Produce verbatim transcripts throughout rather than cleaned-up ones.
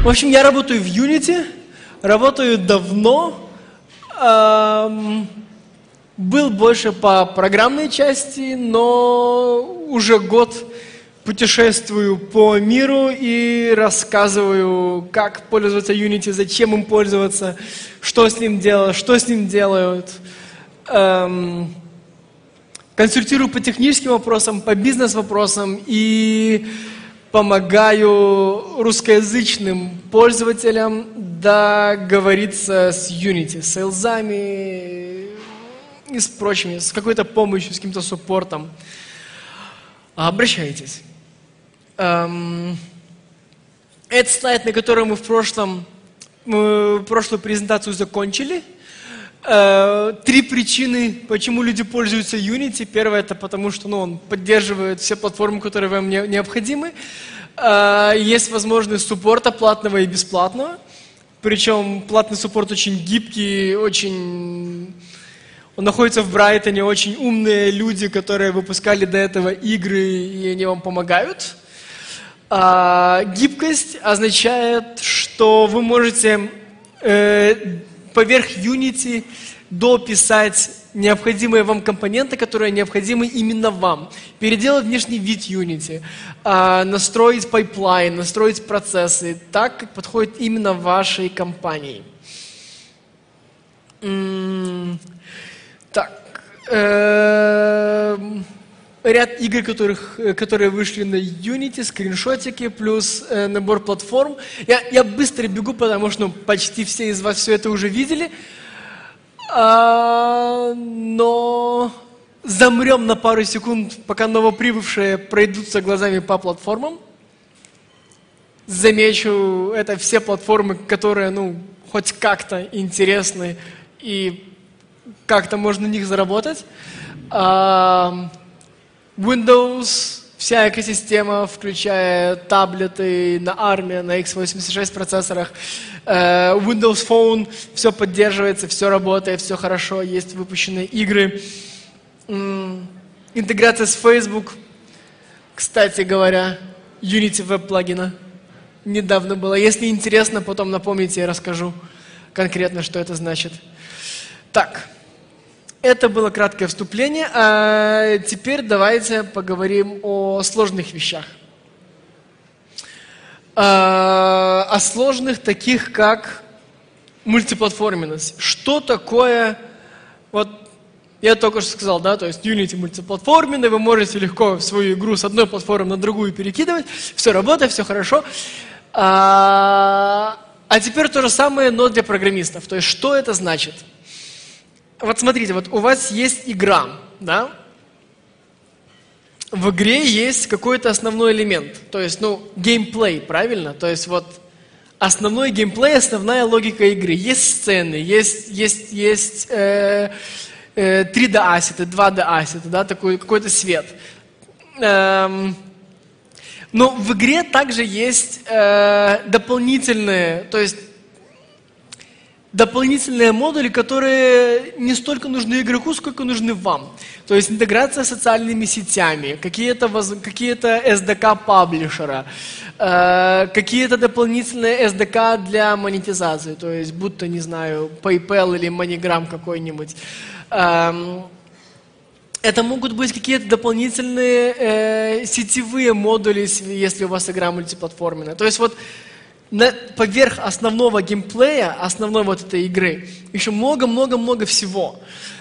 В общем, я работаю в Unity, работаю давно, эм, был больше по программной части, но уже год путешествую по миру и рассказываю, как пользоваться Unity, зачем им пользоваться, что с ним делать, что с ним делают. Эм, консультирую по техническим вопросам, по бизнес-вопросам и помогаю русскоязычным пользователям договориться с Unity, с сейлзами и с прочими, с какой-то помощью, с каким-то суппортом. Обращайтесь. Эм, это слайд, на котором мы в прошлом, мы прошлую презентацию закончили. Э, три причины, почему люди пользуются Unity. Первое, это потому, что ну, он поддерживает все платформы, которые вам не, необходимы. Э, есть возможность суппорта платного и бесплатного. Причем платный суппорт очень гибкий, очень... Он находится в Брайтоне, очень умные люди, которые выпускали до этого игры, и они вам помогают. А, гибкость означает, что вы можете э, поверх Unity дописать необходимые вам компоненты, которые необходимы именно вам. Переделать внешний вид Unity, э, настроить пайплайн, настроить процессы так, как подходит именно вашей компании. М-м- так. Э- Ряд игр, которых, которые вышли на Unity, скриншотики, плюс э, набор платформ. Я, я быстро бегу, потому что ну, почти все из вас все это уже видели. А, но замрем на пару секунд, пока новоприбывшие пройдутся глазами по платформам. Замечу, это все платформы, которые ну, хоть как-то интересны и как-то можно на них заработать. А, Windows, вся экосистема, включая таблеты на арме, на икс восемьдесят шесть процессорах, Windows Phone, все поддерживается, все работает, все хорошо, есть выпущенные игры. Интеграция с Facebook, кстати говоря, Unity Web плагина недавно было. Если интересно, потом напомните, я расскажу конкретно, что это значит. Так. Это было краткое вступление, а теперь давайте поговорим о сложных вещах. О сложных таких, как мультиплатформенность. Что такое, вот я только что сказал, да, то есть Unity мультиплатформенный, вы можете легко свою игру с одной платформы на другую перекидывать, все работает, все хорошо. А, а теперь то же самое, но для программистов. То есть что это значит? Вот смотрите, вот у вас есть игра, да? В игре есть какой-то основной элемент, то есть, ну, геймплей, правильно? То есть вот основной геймплей, основная логика игры. Есть сцены, есть, есть, есть э, э, три дэ-ассеты, два дэ-ассеты, да, такой какой-то свет. Эм, но в игре также есть э, дополнительные, то есть дополнительные модули, которые не столько нужны игроку, сколько нужны вам. То есть интеграция с социальными сетями, какие-то, какие-то эс ди кей паблишера, э, какие-то дополнительные эс ди кей для монетизации, то есть будто, не знаю, PayPal или MoneyGram какой-нибудь. Э, это могут быть какие-то дополнительные э, сетевые модули, если у вас игра мультиплатформенная. То есть вот На, поверх основного геймплея, основной вот этой игры, еще много-много-много всего.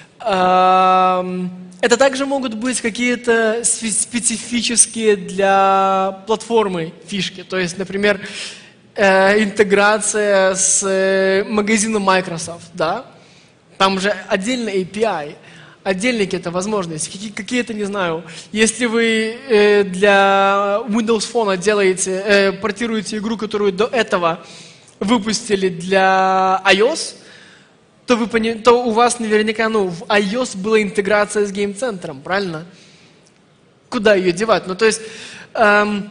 Это также могут быть какие-то специфические для платформы фишки. То есть, например, интеграция с магазином Microsoft, да? Там же отдельный эй пи ай. Отдельные какие-то возможности, какие-то, не знаю, если вы э, для Windows Phone делаете, э, портируете игру, которую до этого выпустили для iOS, то, вы, то у вас наверняка, ну, в iOS была интеграция с гейм-центром, правильно? Куда ее девать? Ну, то есть, эм,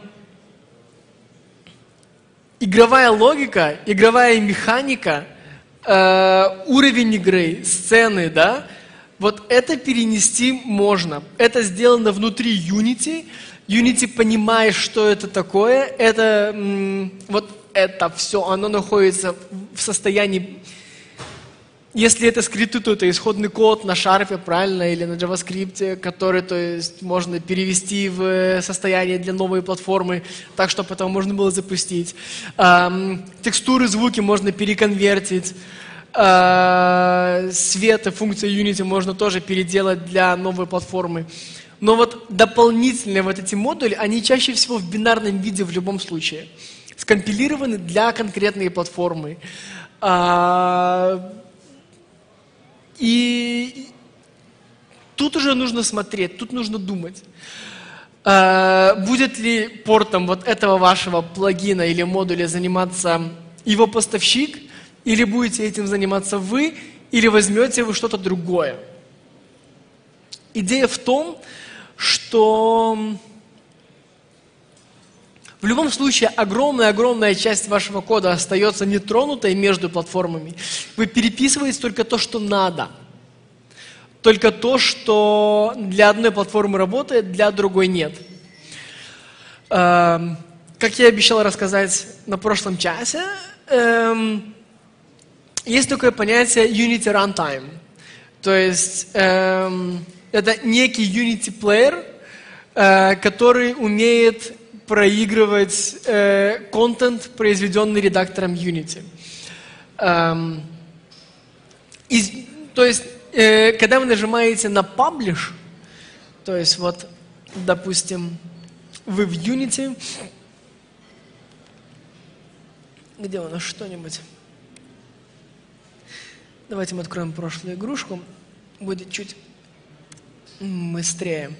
игровая логика, игровая механика, э, уровень игры, сцены, да, вот это перенести можно. Это сделано внутри Unity. Unity понимает, что это такое. Это м, вот это все, оно находится в состоянии... Если это скрипты, то это исходный код на Sharp, правильно, или на JavaScript, который, то есть, можно перевести в состояние для новой платформы, так, чтобы это можно было запустить. Эм, текстуры, звуки можно переконвертить. Э, свет и функции Unity можно тоже переделать для новой платформы. Но вот дополнительные вот эти модули, они чаще всего в бинарном виде в любом случае. Скомпилированы для конкретной платформы. Э, И тут уже нужно смотреть, тут нужно думать, будет ли портом вот этого вашего плагина или модуля заниматься его поставщик, или будете этим заниматься вы, или возьмете вы что-то другое. Идея в том, что в любом случае огромная-огромная часть вашего кода остается нетронутой между платформами. Вы переписываете только то, что надо. Только то, что для одной платформы работает, для другой нет. Эм, как я обещал рассказать на прошлом часе, эм, есть такое понятие Unity Runtime. То есть эм, это некий Unity Player, э, который умеет проигрывать э, контент, произведенный редактором Unity. Эм, из, то есть, э, когда вы нажимаете на Publish, то есть, вот, допустим, вы в Unity, где у нас что-нибудь? Давайте мы откроем прошлую игрушку, будет чуть быстрее.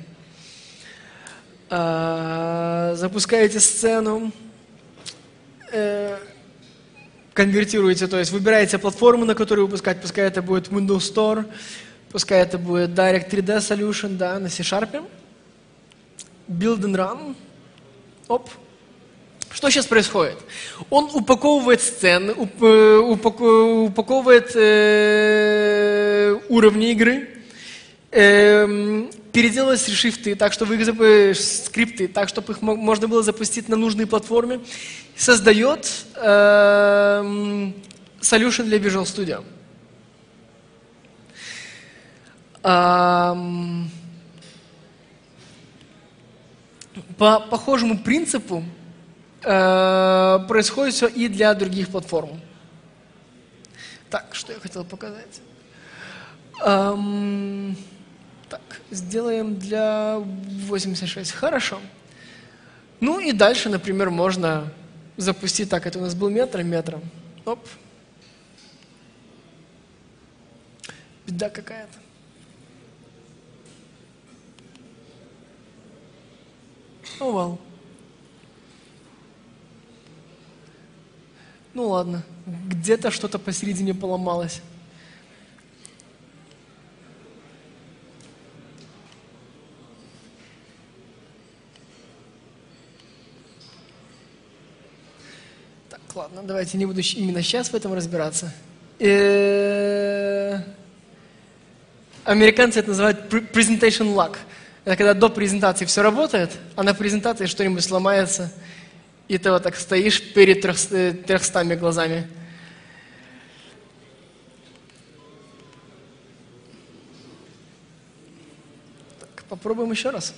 Запускаете сцену, э, конвертируете, то есть выбираете платформу, на которую выпускать, пускай это будет Windows Store, пускай это будет Direct три дэ Solution, да, на C-Sharp. Build and Run. Оп. Что сейчас происходит? Он упаковывает сцены, уп, упаку, упаковывает э, уровни игры, э, переделывать шрифты, так, чтобы их, скрипты, так, чтобы их можно было запустить на нужной платформе, создает э, solution для Visual Studio. Э, по похожему принципу э, происходит все и для других платформ. Так, что я хотел показать? Эм, Так, сделаем для восемьдесят шесть. Хорошо. Ну и дальше, например, можно запустить, так, это у нас был метр, метром. Оп. Беда какая-то. О, вау. Ну ладно, где-то что-то посередине поломалось. Ладно, давайте не буду именно сейчас в этом разбираться. Американцы это называют presentation luck. Это когда до презентации все работает, а на презентации что-нибудь сломается, и ты вот так стоишь перед трехстами глазами. Так, попробуем еще раз.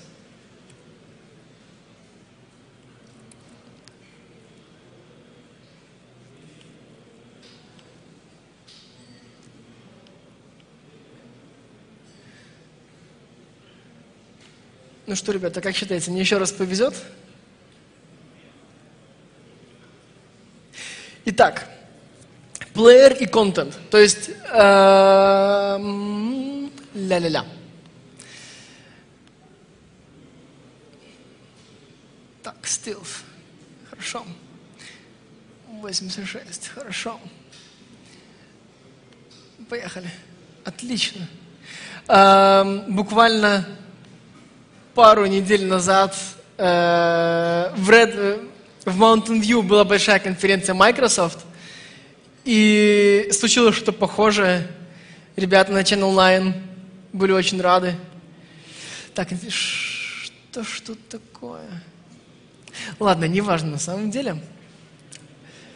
Ну что, ребята, как считаете, мне еще раз повезет? Итак, плеер и контент. То есть, эм, ля-ля-ля. Так, Stealth. Хорошо. восемьдесят шесть. Хорошо. Поехали. Отлично. Эм, буквально пару недель назад э, в, Red, в Mountain View была большая конференция Microsoft, и случилось что-то похожее. Ребята на Channel девять были очень рады. Так, что, что такое? Ладно, неважно на самом деле.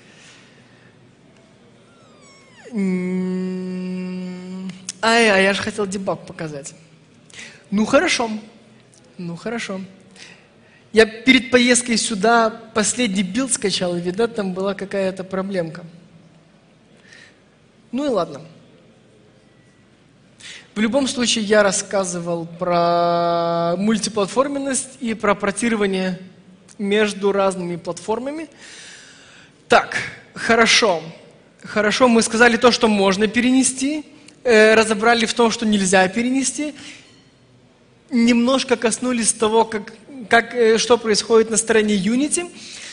Ай, а я же хотел дебаг показать. Ну хорошо, ну хорошо. Я перед поездкой сюда последний билд скачал, и, видать, там была какая-то проблемка. Ну и ладно. В любом случае, я рассказывал про мультиплатформенность и про портирование между разными платформами. Так, хорошо. Хорошо, мы сказали то, что можно перенести, э, разобрали в том, что нельзя перенести. Немножко коснулись того, как, как, э, что происходит на стороне Unity.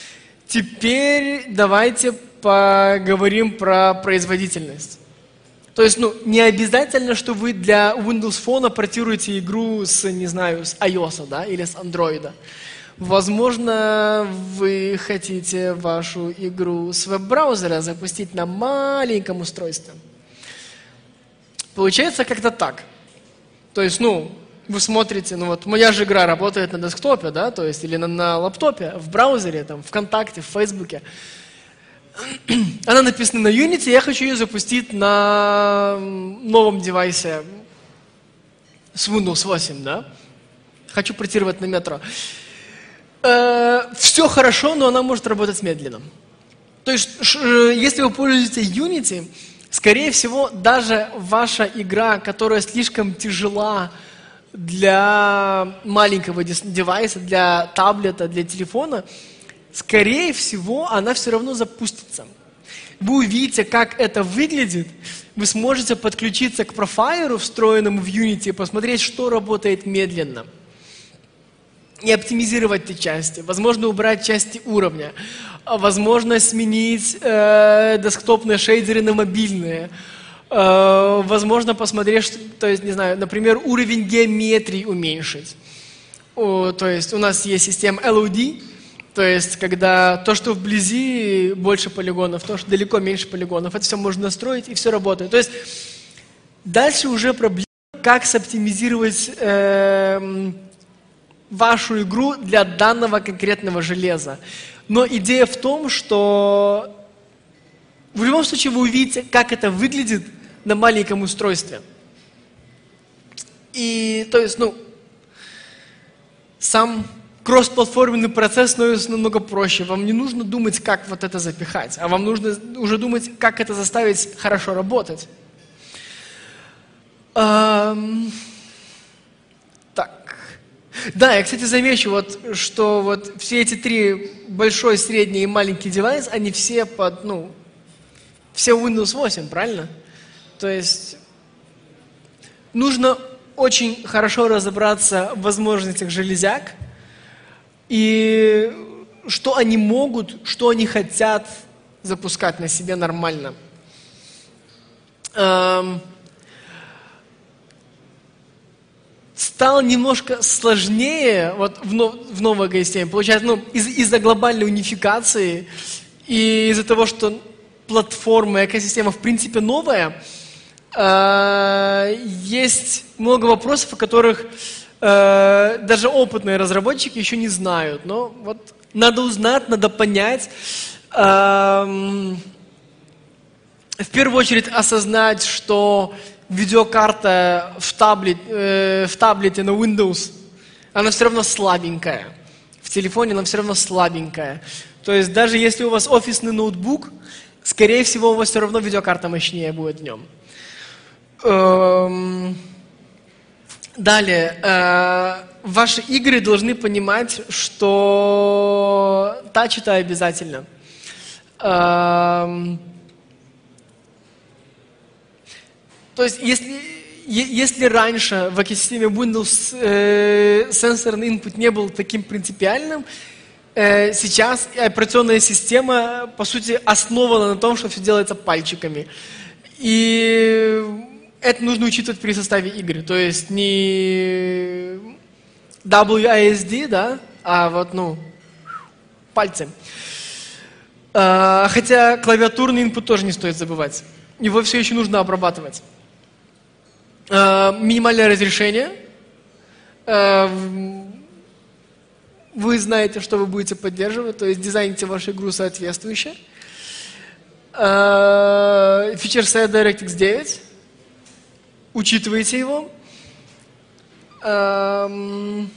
Теперь давайте поговорим про производительность. То есть, ну, не обязательно, что вы для Windows Phone портируете игру с, не знаю, с iOS, да, или с Android. Возможно, вы хотите вашу игру с веб-браузера запустить на маленьком устройстве. Получается как-то так. То есть, ну, вы смотрите, ну вот, моя же игра работает на десктопе, да, то есть, или на, на лаптопе, в браузере, там, ВКонтакте, в Фейсбуке. Она написана на Unity, я хочу ее запустить на новом девайсе с Windows восемь, да? Хочу портировать на метро. Э, все хорошо, но она может работать медленно. То есть, если вы пользуетесь Unity, скорее всего, даже ваша игра, которая слишком тяжела для маленького девайса, для таблета, для телефона, скорее всего, она все равно запустится. Вы увидите, как это выглядит, вы сможете подключиться к профайлеру, встроенному в Unity, и посмотреть, что работает медленно. И оптимизировать эти части. Возможно, убрать части уровня. Возможно, сменить э, десктопные шейдеры на мобильные. Э, возможно, посмотреть, что, то есть, не знаю, например, уровень геометрии уменьшить. О, то есть, у нас есть система эл о ди, то есть, когда то, что вблизи, больше полигонов, то, что далеко, меньше полигонов. Это все можно настроить, и все работает. То есть, дальше уже проблема, как соптимизировать э, вашу игру для данного конкретного железа. Но идея в том, что в любом случае вы увидите, как это выглядит на маленьком устройстве. И, то есть, ну, сам кроссплатформенный процесс становится намного проще. Вам не нужно думать, как вот это запихать, а вам нужно уже думать, как это заставить хорошо работать. Эм... Так. Да, я, кстати, замечу, вот, что вот все эти три, большой, средний и маленький девайс, они все под, ну, все Windows восемь, правильно? То есть нужно очень хорошо разобраться в возможностях железяк, и что они могут, что они хотят запускать на себе нормально. Эм, стало немножко сложнее вот в, нов, в новой системе. Получается, ну, из, из-за глобальной унификации и из-за того, что платформа, экосистема в принципе новая, э, есть много вопросов, о которых э, даже опытные разработчики еще не знают. Но вот надо узнать, надо понять. Э, в первую очередь осознать, что видеокарта в, таблет, э, в таблете на Windows, она все равно слабенькая. В телефоне она все равно слабенькая. То есть даже если у вас офисный ноутбук, скорее всего, у вас все равно видеокарта мощнее будет в нем. Эм... Далее. Э, ваши игры должны понимать, что тач это обязательно. Эм... То есть, если, если раньше в экосистеме Windows э, сенсорный input не был таким принципиальным, э, сейчас операционная система, по сути, основана на том, что все делается пальчиками. И это нужно учитывать при составе игры. То есть, не дабл ю эй эс ди, да, а вот, ну, пальцы. Э, хотя клавиатурный input тоже не стоит забывать. Его все еще нужно обрабатывать. Uh, минимальное разрешение. Uh, вы знаете, что вы будете поддерживать, то есть дизайните вашу игру соответствующе. фичер-сет DirectX девять. Учитывайте его. Эм,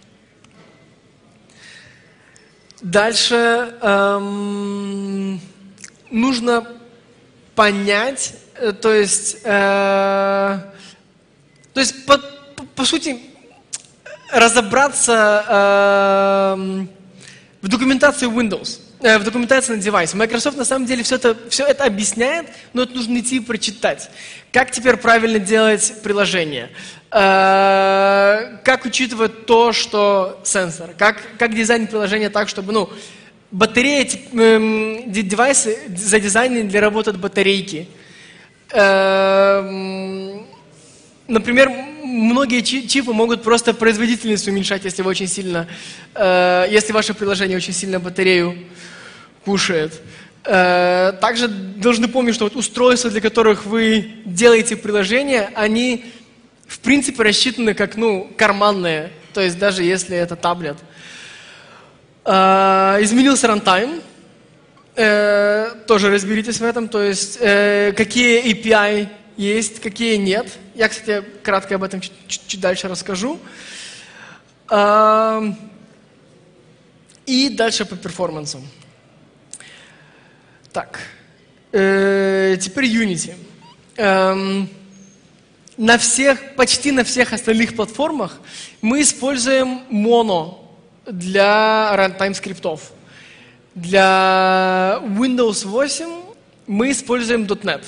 дальше эм, нужно понять, э, то есть, э, то есть по, по, по сути, разобраться э, в документации Windows, э, в документации на девайсе. Microsoft на самом деле все это, все это объясняет, но это нужно идти и прочитать. Как теперь правильно делать приложение? Э, как учитывать то, что сенсор? Как, как дизайнить приложение так, чтобы, ну, батареи, э, девайсы задизайнены для работы от батарейки. Э, например, многие чипы могут просто производительность уменьшать, если вы очень сильно, э, если ваше приложение очень сильно батарею кушает. Э, также должны помнить, что вот устройства, для которых вы делаете приложение, они в принципе рассчитаны как, ну, карманные, то есть даже если это таблет. Э, изменился рантайм, э, тоже разберитесь в этом, то есть э, какие эй пи ай есть, какие нет. Я, кстати, кратко об этом чуть-чуть дальше расскажу. Э, и дальше по перформансу. Так, э, теперь Unity. Эм, на всех, почти на всех остальных платформах мы используем Mono для runtime скриптов. Для Windows восемь мы используем .дот нет.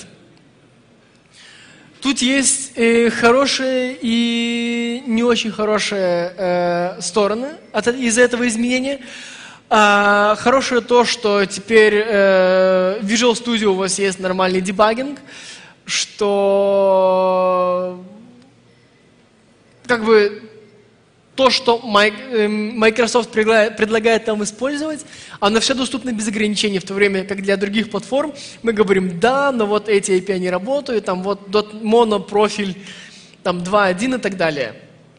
Тут есть э, хорошие и не очень хорошие э, стороны от, из-за этого изменения. А, хорошее то, что теперь э, в Visual Studio у вас есть нормальный дебагинг, что как бы то, что Microsoft предлагает нам использовать, оно все доступно без ограничений, в то время как для других платформ мы говорим, да, но вот эти эй пи ай не работают, там вот mono профиль, там два точка один и так далее.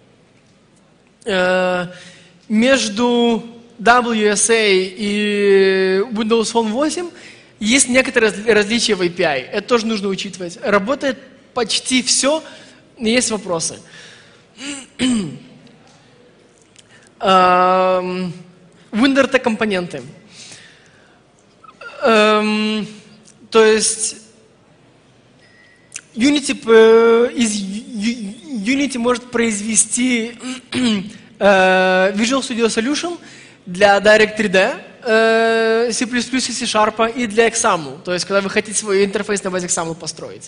Э, между дабл ю эс эй и Windows Phone восемь есть некоторые различия в эй пи ай. Это тоже нужно учитывать. Работает почти все, но есть вопросы. WinRT компоненты. То есть Unity, из Unity может произвести Visual Studio Solution для Direct три дэ, C++ и C-Sharp и для Example. То есть, когда вы хотите свой интерфейс на базе Example построить.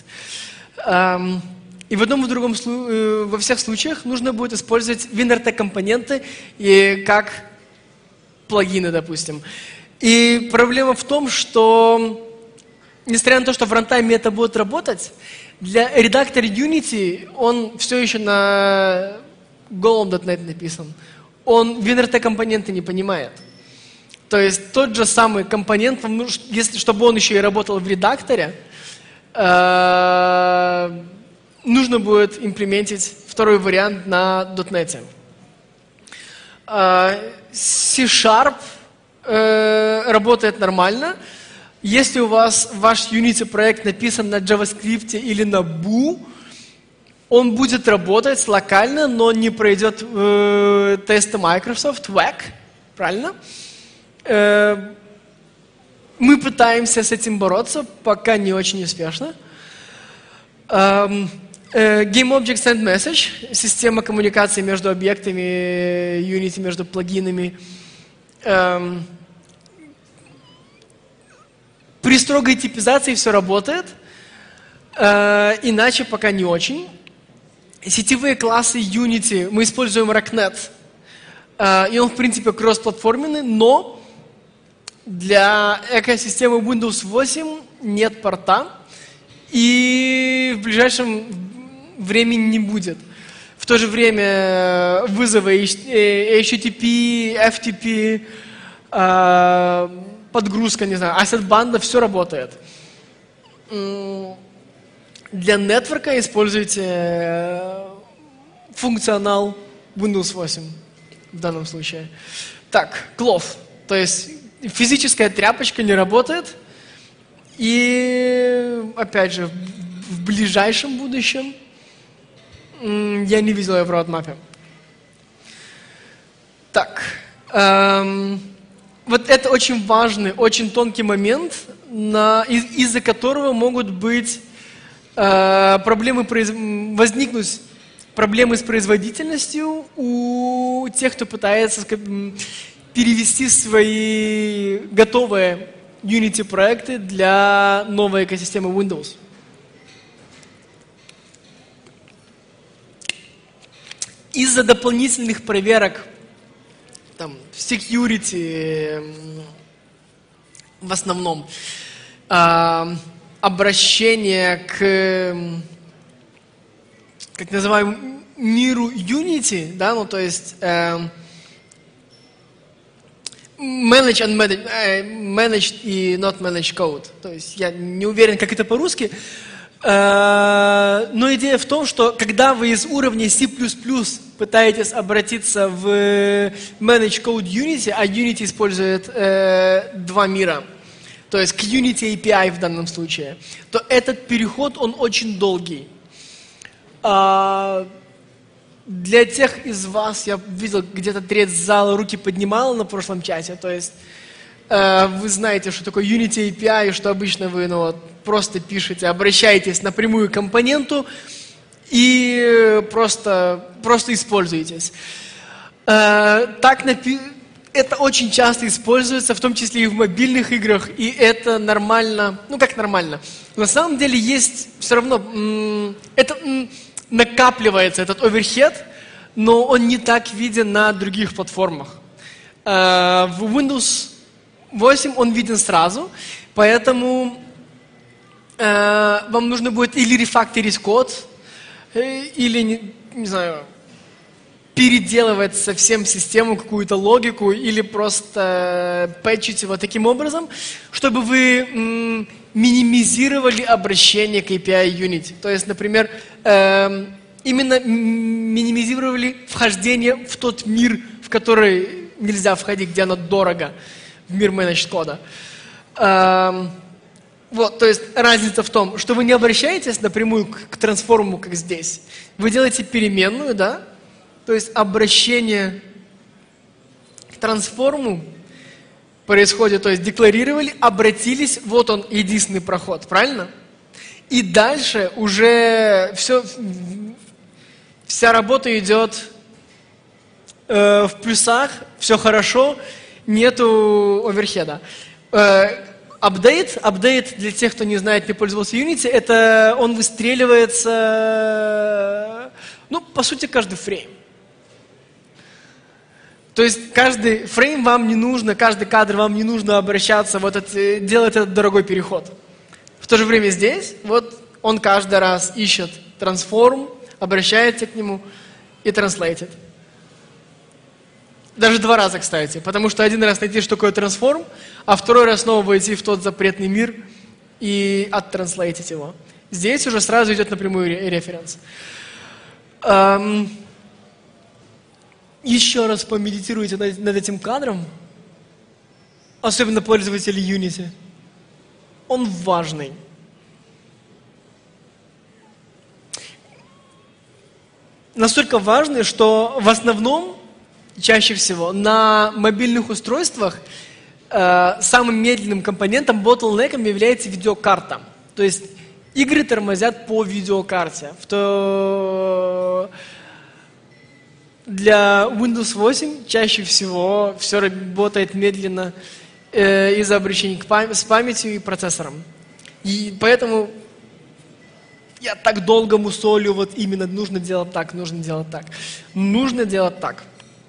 И в одном и в другом, во всех случаях нужно будет использовать WinRT компоненты и как плагины, допустим. И проблема в том, что, несмотря на то, что в рантайме это будет работать, для редактора Unity он все еще на голом .дот нет написан. Он WinRT компоненты не понимает. То есть тот же самый компонент, если, чтобы он еще и работал в редакторе, э нужно будет имплементить второй вариант на .дот нет. C-Sharp э, работает нормально. Если у вас ваш Unity проект написан на JavaScript или на Boo, он будет работать локально, но не пройдет э, тесты Microsoft, вэк, правильно? Э, мы пытаемся с этим бороться, пока не очень успешно. Эм, GameObject Send Message, система коммуникации между объектами Unity, между плагинами. Эм, при строгой типизации все работает, э, иначе пока не очень. Сетевые классы Unity мы используем Rocknet, э, и он в принципе кроссплатформенный, но для экосистемы Windows восемь нет порта, и в ближайшем времени не будет. В то же время вызовы эйч ти ти пи, эф ти пи, подгрузка, не знаю, ассет-банда, все работает. Для нетворка используйте функционал Windows восемь в данном случае. Так, клов, то есть физическая тряпочка не работает, И, опять же, в ближайшем будущем я не видел ее в roadmap. Так. Эм, вот это очень важный, очень тонкий момент, на, из, из-за которого могут быть э, проблемы, произ, возникнуть проблемы с производительностью у тех, кто пытается перевести свои готовые Unity проекты для новой экосистемы Windows. Из-за дополнительных проверок там, security в основном, э, обращение к, как называемому, миру Unity, да, ну то есть э, manage and manage, э, managed и not managed code. То есть я не уверен, как это по-русски. Но идея в том, что когда вы из уровня C++ пытаетесь обратиться в Managed Code Unity, а Unity использует э, два мира, то есть к Unity эй пи ай в данном случае, то этот переход, он очень долгий. А для тех из вас, я видел, где-то треть зала руки поднимала на прошлом чате, то есть э, вы знаете, что такое Unity эй пи ай, что обычно вы ну, вот, просто пишете, обращаетесь напрямую к компоненту и просто, просто используетесь. Э, так напи- это очень часто используется, в том числе и в мобильных играх, и это нормально. Ну как нормально? На самом деле есть все равно, м- это м- накапливается этот оверхед, но он не так виден на других платформах. Э, в Windows восемь он виден сразу, поэтому э, вам нужно будет или рефакторить код, э, или, не, не знаю, переделывать совсем систему, какую-то логику, или просто пэтчить его таким образом, чтобы вы м, минимизировали обращение к эй пи ай Unity. То есть, например, э, именно минимизировали вхождение в тот мир, в который нельзя входить, где оно дорого, в мир managed кода. Э, вот, то есть разница в том, что вы не обращаетесь напрямую к, к трансформу, как здесь. Вы делаете переменную, да? То есть обращение к трансформу происходит, то есть декларировали, обратились, вот он, единственный проход, правильно? И дальше уже все, вся работа идет э, в плюсах, все хорошо, нету оверхеда. Апдейт, апдейт для тех, кто не знает, не пользовался Unity, это он выстреливается, ну, по сути, каждый фрейм. То есть каждый фрейм вам не нужно, каждый кадр вам не нужно обращаться, вот это, делать этот дорогой переход. В то же время здесь, вот он каждый раз ищет трансформ, обращается к нему и транслейтит. Даже два раза, кстати, потому что один раз найти, что такое трансформ, а второй раз снова войти в тот запретный мир и оттранслейтить его. Здесь уже сразу идет напрямую референс. Эм, еще раз помедитируйте над, над этим кадром, особенно пользователи Unity. Он важный. Настолько важный, что в основном, чаще всего, на мобильных устройствах э, самым медленным компонентом, bottleneck'ом является видеокарта. То есть игры тормозят по видеокарте. То для Windows восемь чаще всего все работает медленно э, из-за обращений к пам- с памятью и процессором. И поэтому я так долго мусолю, вот именно нужно делать так, нужно делать так. Нужно делать так.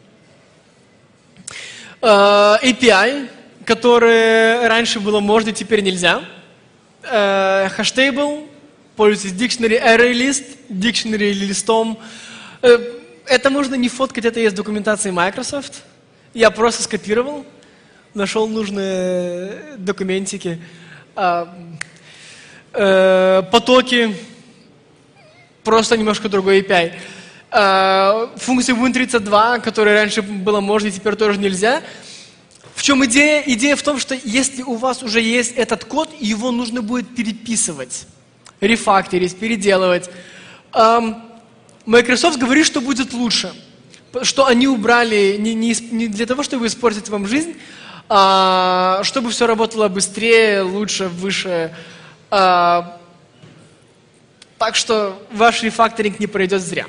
Uh, эй пи ай, который раньше было можно, теперь нельзя. Uh, Hashtable, пользуйтесь dictionary, ArrayList, dictionary листом. Uh, это можно не фоткать, это есть в документации Microsoft. Я просто скопировал, нашел нужные документики. Uh, uh, потоки, просто немножко другой эй пи ай. Uh, функция вин тридцать два, которая раньше было можно, теперь тоже нельзя. В чем идея? Идея в том, что если у вас уже есть этот код, его нужно будет переписывать, рефакторить, переделывать. Microsoft говорит, что будет лучше, что они убрали не, не, не для того, чтобы испортить вам жизнь, а чтобы все работало быстрее, лучше, выше. А, так что ваш рефакторинг не пройдет зря.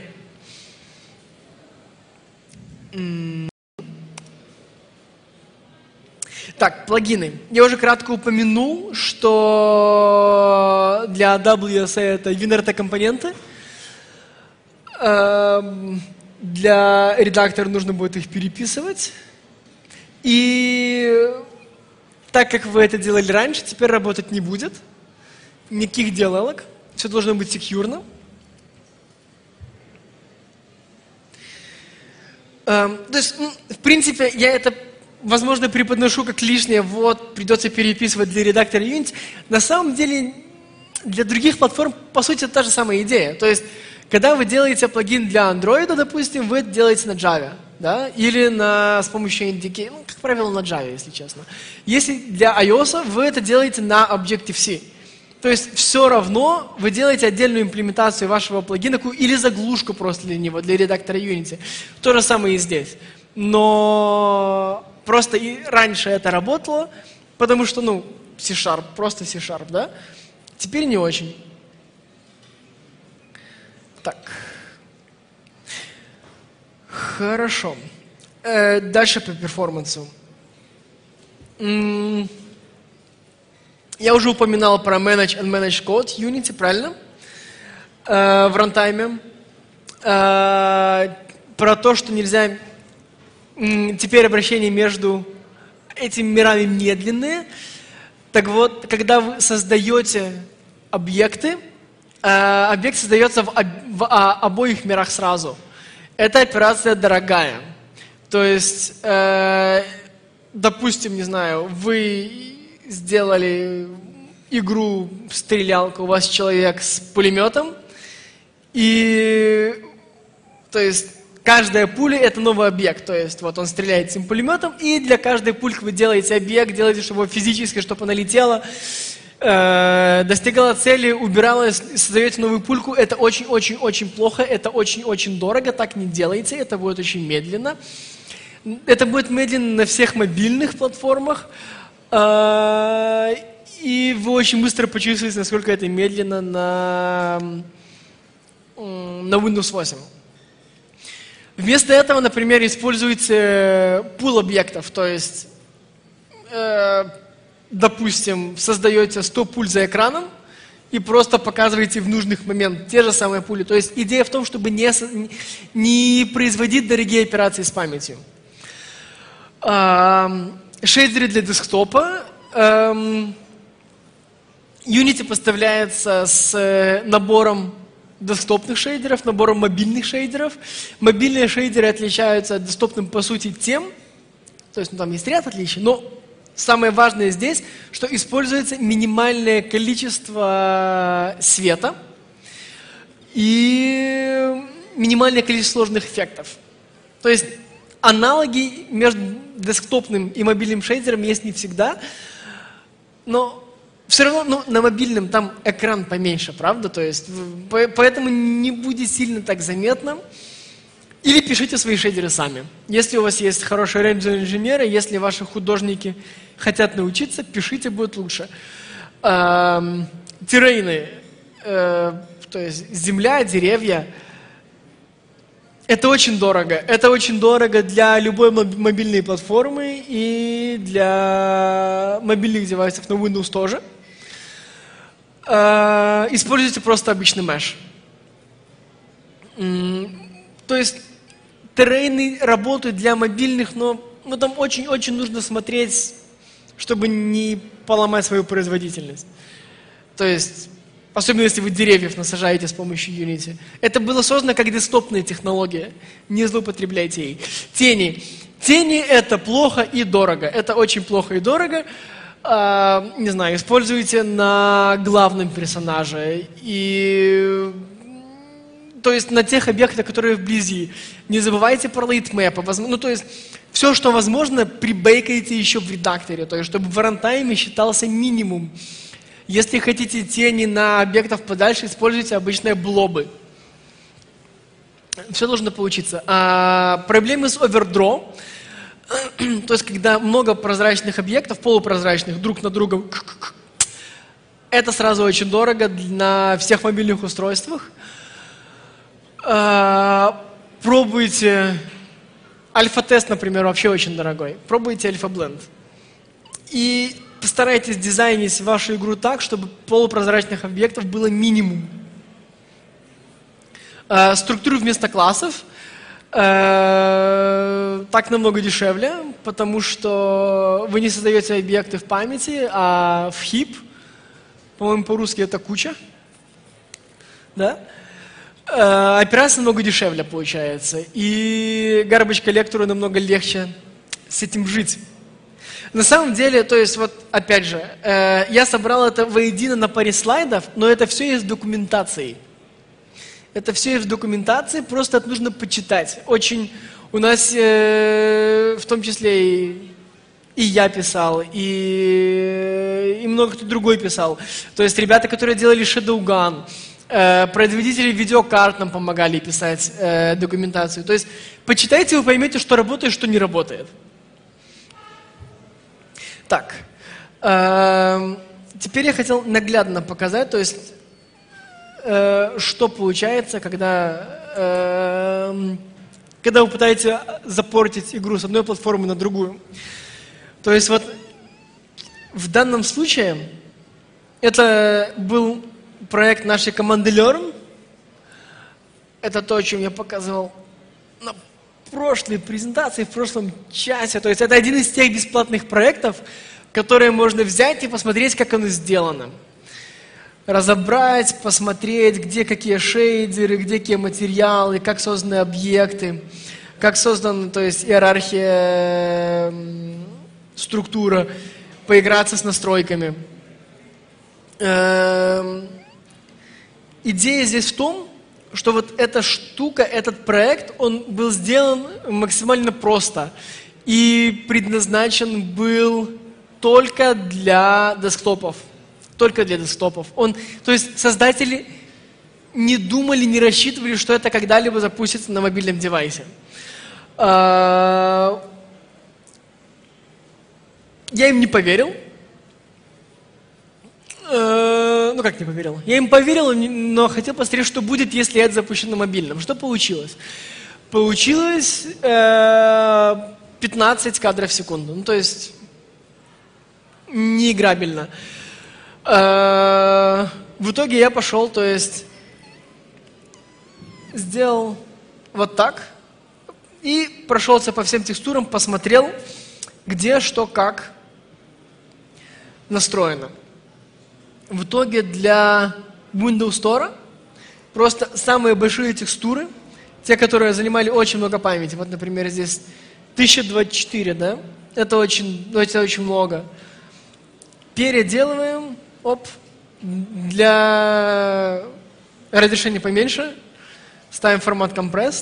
Так, плагины. Я уже кратко упомянул, что для дабл ю эс эй это WinRT компоненты. Для редактора нужно будет их переписывать. И так как вы это делали раньше, теперь работать не будет. Никаких ди эл эл-ок. Все должно быть секьюрно. То есть, в принципе, я это, возможно, преподношу как лишнее. Вот, придется переписывать для редактора Unity. На самом деле, для других платформ, по сути, это та же самая идея. То есть, когда вы делаете плагин для Android, допустим, вы это делаете на Java, да, или на, с помощью эн ди кей, ну, как правило, на Java, если честно. Если для iOS, вы это делаете на Objective-C. То есть все равно вы делаете отдельную имплементацию вашего плагина или заглушку просто для него, для редактора Unity. То же самое и здесь. Но просто и раньше это работало, потому что, ну, C-Sharp, просто C-Sharp, да? Теперь не очень. Так. Хорошо. Э, дальше по перформансу. М-м- Я уже упоминал про Manage and Manage Code Unity, правильно? Э, в рантайме. Э, про то, что нельзя... М- теперь обращения между этими мирами медленные. Так вот, когда вы создаете объекты, э, объект создается в, об, в а, обоих мирах сразу. Эта операция дорогая. То есть, э, допустим, не знаю, вы сделали игру стрелялку, у вас человек с пулеметом, и то есть каждая пуля это новый объект. То есть вот он стреляет этим пулеметом, и для каждой пульки вы делаете объект, делаете, чтобы физически, чтобы она летела, э, достигала цели, убиралась, создаете новую пульку. Это очень-очень-очень плохо, это очень-очень дорого, так не делайте, это будет очень медленно. Это будет медленно на всех мобильных платформах, э, и вы очень быстро почувствуете, насколько это медленно на, на Windows восемь. Вместо этого, например, используйте пул объектов, то есть, э, допустим, создаете сто пуль за экраном и просто показываете в нужных моментах те же самые пули. То есть идея в том, чтобы не, не производить дорогие операции с памятью. Э, шейдеры для десктопа. Э, Unity поставляется с набором десктопных шейдеров, набором мобильных шейдеров. Мобильные шейдеры отличаются от десктопных по сути тем, то есть ну, там есть ряд отличий, но самое важное здесь, что используется минимальное количество света и минимальное количество сложных эффектов. То есть аналоги между десктопным и мобильным шейдером есть не всегда, но все равно ну, на мобильном там экран поменьше, правда? То есть, поэтому не будет сильно так заметно. Или пишите свои шейдеры сами. Если у вас есть хорошие рендер-инженеры, если ваши художники хотят научиться, пишите, будет лучше. Эм, террейны, э, то есть земля, деревья. Это очень дорого. Это очень дорого для любой мобильной платформы и для мобильных девайсов на Windows тоже. Используйте просто обычный mesh. То есть террейны работают для мобильных, но, но там очень-очень нужно смотреть, чтобы не поломать свою производительность. То есть, особенно если вы деревьев насажаете с помощью Unity. Это было создано как десктопная технология. Не злоупотребляйте ей. Тени. Тени это плохо и дорого. Это очень плохо и дорого. Uh, не знаю, используйте на главном персонаже и то есть на тех объектах, которые вблизи. Не забывайте про лейтмэпы. Ну, то есть все, что возможно, прибейкайте еще в редакторе, то есть чтобы в рантайме считался минимум. Если хотите тени на объектов подальше, используйте обычные блобы. Все должно получиться. А проблемы с овердро, то есть когда много прозрачных объектов, полупрозрачных, друг на друга, это сразу очень дорого на всех мобильных устройствах. А, пробуйте, альфа-тест, например, вообще очень дорогой. Пробуйте альфа-бленд. И постарайтесь дизайнить вашу игру так, чтобы полупрозрачных объектов было минимум. А, структуру вместо классов. А, так намного дешевле, потому что вы не создаете объекты в памяти, а в хип. По-моему, по-русски это куча. Да? Э, операция намного дешевле получается. И garbage коллектору намного легче с этим жить. На самом деле, то есть вот опять же, э, я собрал это воедино на паре слайдов, но это все есть в документации. Это все есть в документации, просто это нужно почитать. Очень у нас, э, в том числе и... И я писал, и, и много кто другой писал. То есть ребята, которые делали Shadowgun, э, производители видеокарт нам помогали писать э, документацию. То есть почитайте, вы поймете, что работает, что не работает. Так, э, теперь я хотел наглядно показать, то есть э, что получается, когда, э, когда вы пытаетесь запортить игру с одной платформы на другую. То есть вот в данном случае это был проект нашей команды Learn. Это то, о чем я показывал на прошлой презентации, в прошлом часе. То есть это один из тех бесплатных проектов, которые можно взять и посмотреть, как оно сделано. Разобрать, посмотреть, где какие шейдеры, где какие материалы, как созданы объекты, как создана, то есть иерархия, структура, поиграться с настройками. Эм, идея здесь в том, что вот эта штука, этот проект, он был сделан максимально просто и предназначен был только для десктопов. Только для десктопов. Он, то есть создатели не думали, не рассчитывали, что это когда-либо запустится на мобильном девайсе. Э, Я им не поверил. Э, ну как не поверил? Я им поверил, но хотел посмотреть, что будет, если это запущено на мобильном. Что получилось? Получилось э, пятнадцать кадров в секунду. Ну то есть неиграбельно. Э, в итоге я пошел, то есть сделал вот так и прошелся по всем текстурам, посмотрел, где, что, как настроено. В итоге для Windows Store просто самые большие текстуры, те, которые занимали очень много памяти, вот, например, здесь тысяча двадцать четыре, да, это очень, это очень много. Переделываем, оп, для разрешения поменьше, ставим формат compressed,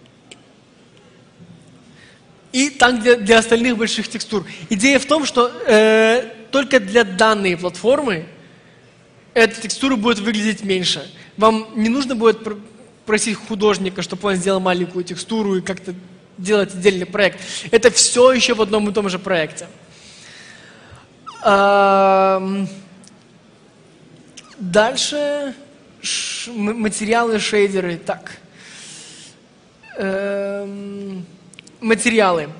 и так для, для остальных больших текстур. Идея в том, что э, только для данной платформы эта текстура будет выглядеть меньше. Вам не нужно будет пр просить художника, чтобы он сделал маленькую текстуру и как-то делать отдельный проект. Это все еще в одном и том же проекте. А, дальше ш материалы, шейдеры. Так. Эм Материалы.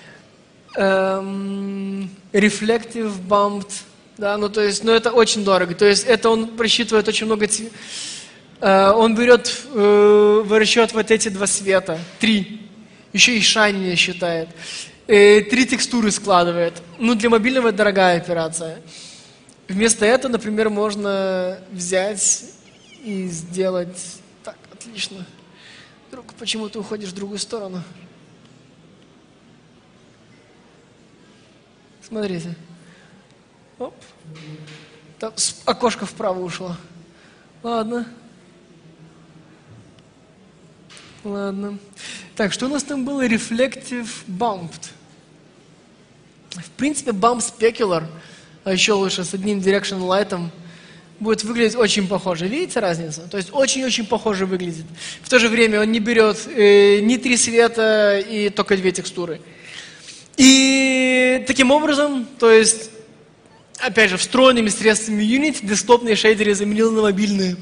Эм, reflective bumped. Да, ну то есть, ну это очень дорого. То есть это он просчитывает очень много. Э, он берет э, в расчет вот эти два света. Три. Еще и shiny считает. Э, три текстуры складывает. Ну для мобильного это дорогая операция. Вместо этого, например, можно взять и сделать... Так, отлично. Друг, почему ты уходишь в другую сторону? Смотрите. Оп. Там окошко вправо ушло. Ладно. Ладно. Так, что у нас там было? Reflective Bumped. В принципе, Bump Specular, а еще лучше с одним Direction Light'ом, будет выглядеть очень похоже. Видите разницу? То есть очень-очень похоже выглядит. В то же время он не берет э, ни три света и только две текстуры. И таким образом, то есть, опять же, встроенными средствами Unity десктопные шейдеры заменил на мобильные.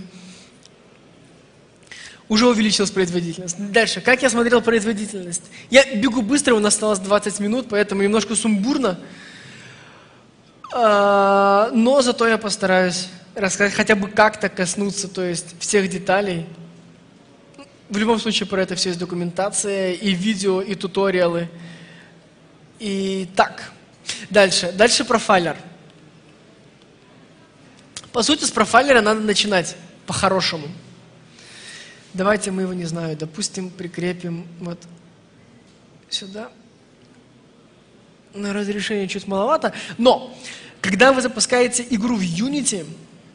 Уже увеличилась производительность. Дальше, как я смотрел производительность? Я бегу быстро, у нас осталось двадцать минут, поэтому немножко сумбурно. А, но зато я постараюсь рассказать, хотя бы как-то коснуться, то есть всех деталей. В любом случае про это все есть документация, и видео, и туториалы. И так. Дальше. Дальше профайлер. По сути, с профайлера надо начинать по-хорошему. Давайте мы его, не знаю, допустим, прикрепим вот сюда. На разрешение чуть маловато. Но, когда вы запускаете игру в Unity,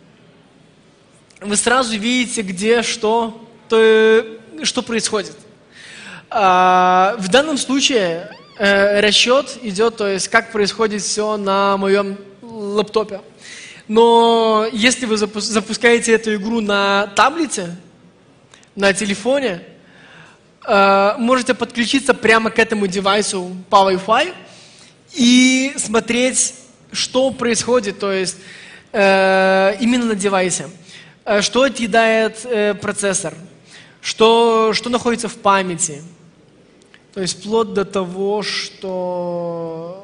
вы сразу видите, где что, то, что происходит. А, в данном случае э, расчет идет, то есть как происходит все на моем лэптопе. Но если вы запу- запускаете эту игру на таблете, на телефоне, э, можете подключиться прямо к этому девайсу по Wi-Fi и смотреть, что происходит, то есть э, именно на девайсе. Э, что отъедает э, процессор, что, что находится в памяти. То есть вплоть до того, что...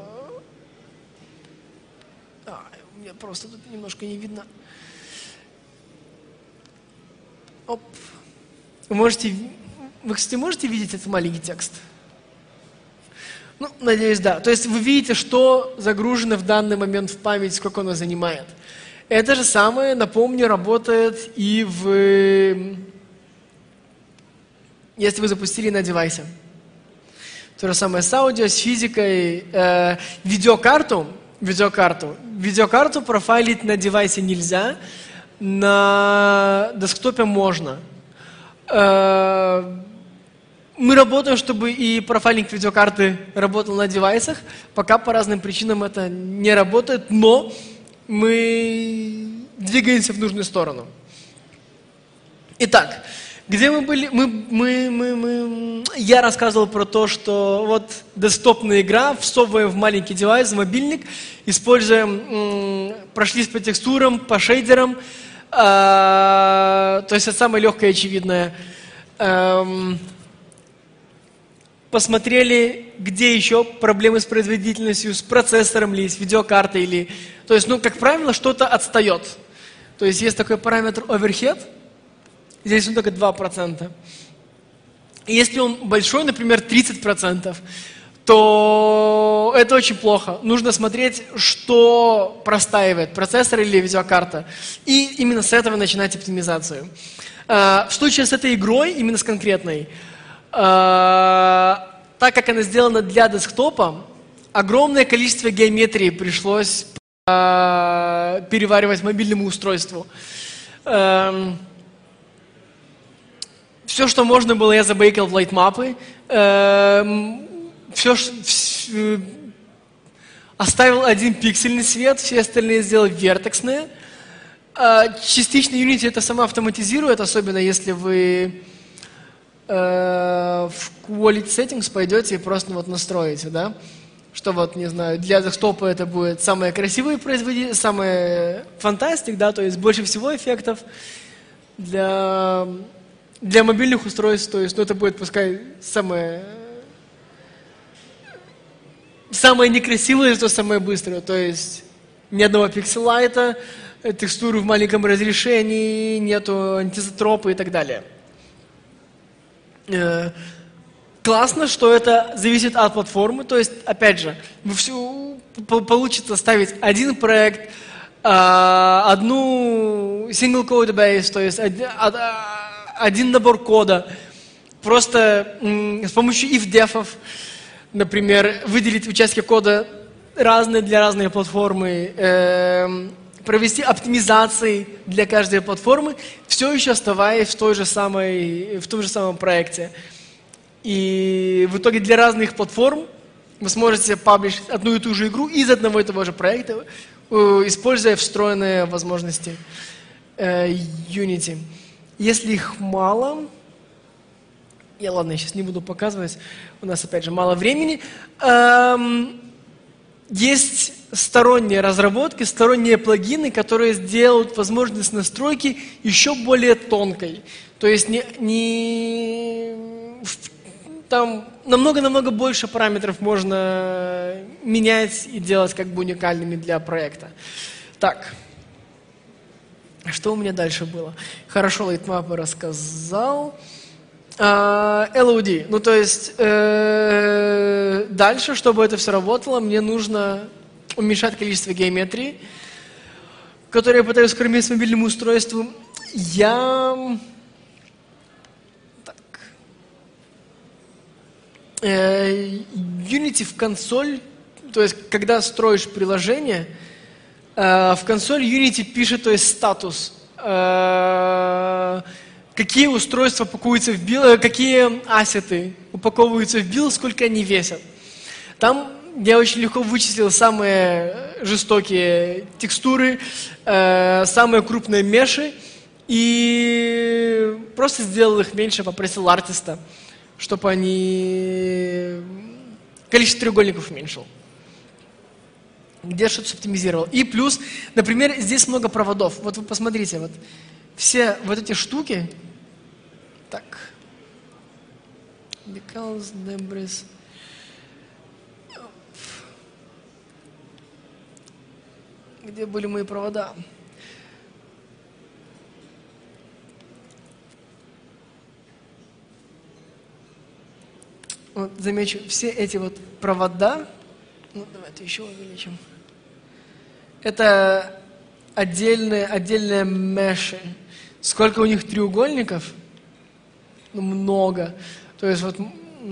А, у меня просто тут немножко не видно. Оп. Вы можете, вы, кстати, можете видеть этот маленький текст? Ну, надеюсь, да. То есть вы видите, что загружено в данный момент в память, сколько оно занимает. Это же самое, напомню, работает и в... Если вы запустили на девайсе. То же самое с аудио, с физикой. Э, видеокарту, видеокарту, видеокарту профайлить на девайсе нельзя, на десктопе можно. Мы работаем, чтобы и профайлинг видеокарты работал на девайсах. Пока по разным причинам это не работает, но мы двигаемся в нужную сторону. Итак, где мы были? Мы, мы, мы, мы... Я рассказывал про то, что вот десктопная игра, всовываем в маленький девайс, в мобильник, используем, м- прошлись по текстурам, по шейдерам. То есть это самое легкое и очевидное. Посмотрели, где еще проблемы с производительностью, с процессором ли, с видеокартой ли. То есть, ну, как правило, что-то отстает. То есть есть такой параметр overhead, здесь он только два процента. И если он большой, например, тридцать процентов, то это очень плохо. Нужно смотреть, что простаивает, процессор или видеокарта. И именно с этого начинать оптимизацию. В случае с этой игрой, именно с конкретной, так как она сделана для десктопа, огромное количество геометрии пришлось переваривать мобильному устройству. Все, что можно было, я забейкал в лайтмапы. Все, все, оставил один пиксельный свет, все остальные сделал вертексные. Частично Unity это сама автоматизирует, особенно если вы э, в Quality Settings пойдете и просто вот настроите, да? Что вот, не знаю, для десктопа это будет самое красивое производитель, самое фантастик, да, то есть больше всего эффектов. Для, для мобильных устройств, то есть, ну, это будет, пускай, самое... Самое некрасивое, то самое быстрое, то есть ни одного пикселайта, текстуры в маленьком разрешении, нету антизотропа и так далее. Э, классно, что это зависит от платформы, то есть, опять же, всю, получится ставить один проект, э, одну single code base, то есть один, один набор кода, просто м, с помощью if-дефов, например, выделить участки кода разные для разной платформы, э, провести оптимизации для каждой платформы, все еще оставаясь в той же самой, в том же самом проекте. И в итоге для разных платформ вы сможете паблишить одну и ту же игру из одного и того же проекта, используя встроенные возможности Unity. Если их мало, я ладно, я сейчас не буду показывать, у нас опять же мало времени. Есть сторонние разработки, сторонние плагины, которые сделают возможность настройки еще более тонкой. То есть не, не, там намного-намного больше параметров можно менять и делать как бы уникальными для проекта. Так, что у меня дальше было? Хорошо, лайтмапы рассказал. эл о ди. Ну, то есть, э, дальше, чтобы это все работало, мне нужно уменьшать количество геометрии, которое я пытаюсь скормить с мобильным устройством. Я... Так. Э, Unity в консоль, то есть, когда строишь приложение, э, в консоль Unity пишет, то есть, статус. Э, Какие устройства пакуются в билд, какие ассеты упаковываются в билд, сколько они весят. Там я очень легко вычислил самые жестокие текстуры, э, самые крупные меши и просто сделал их меньше, попросил артиста, чтобы они количество треугольников уменьшил. Где что-то оптимизировал. И плюс, например, здесь много проводов. Вот вы посмотрите, вот все вот эти штуки. Так. Because debris. Где были мои провода? Вот, замечу, все эти вот провода, ну давайте еще увеличим. Это отдельные, отдельные меши. Сколько у них треугольников? Ну, много. То есть вот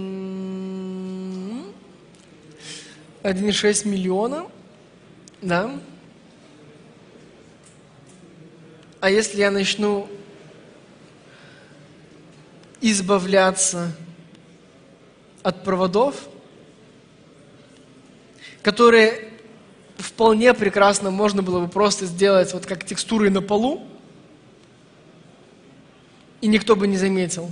один и шесть миллиона, да? А если я начну избавляться от проводов, которые вполне прекрасно можно было бы просто сделать вот как текстуры на полу, и никто бы не заметил.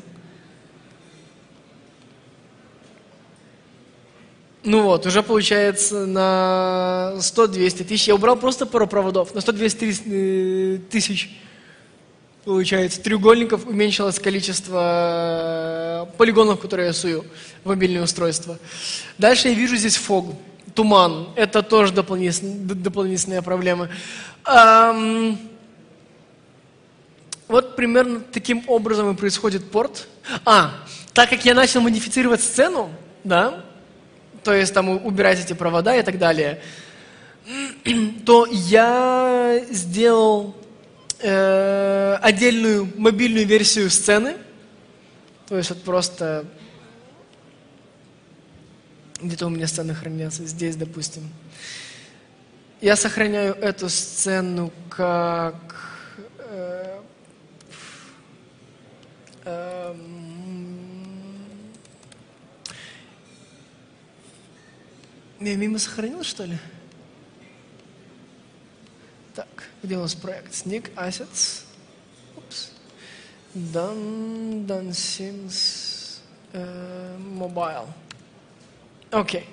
Ну вот, уже получается на сто-двести тысяч. Я убрал просто пару проводов. На сто-двести тысяч, получается, треугольников уменьшилось количество полигонов, которые я сую в мобильное устройство. Дальше я вижу здесь фог, туман. Это тоже дополнительные, дополнительные проблемы. Эм, вот примерно таким образом и происходит порт. А, так как я начал модифицировать сцену, да, то есть там убирать эти провода и так далее, то я сделал э, отдельную мобильную версию сцены. То есть вот просто где-то у меня сцены хранятся, здесь, допустим. Я сохраняю эту сцену как э, э, Я мимо сохранил, что ли? Так, где у нас проект? Sneak Assets. Упс. Done, done Sims uh, Mobile. Окей.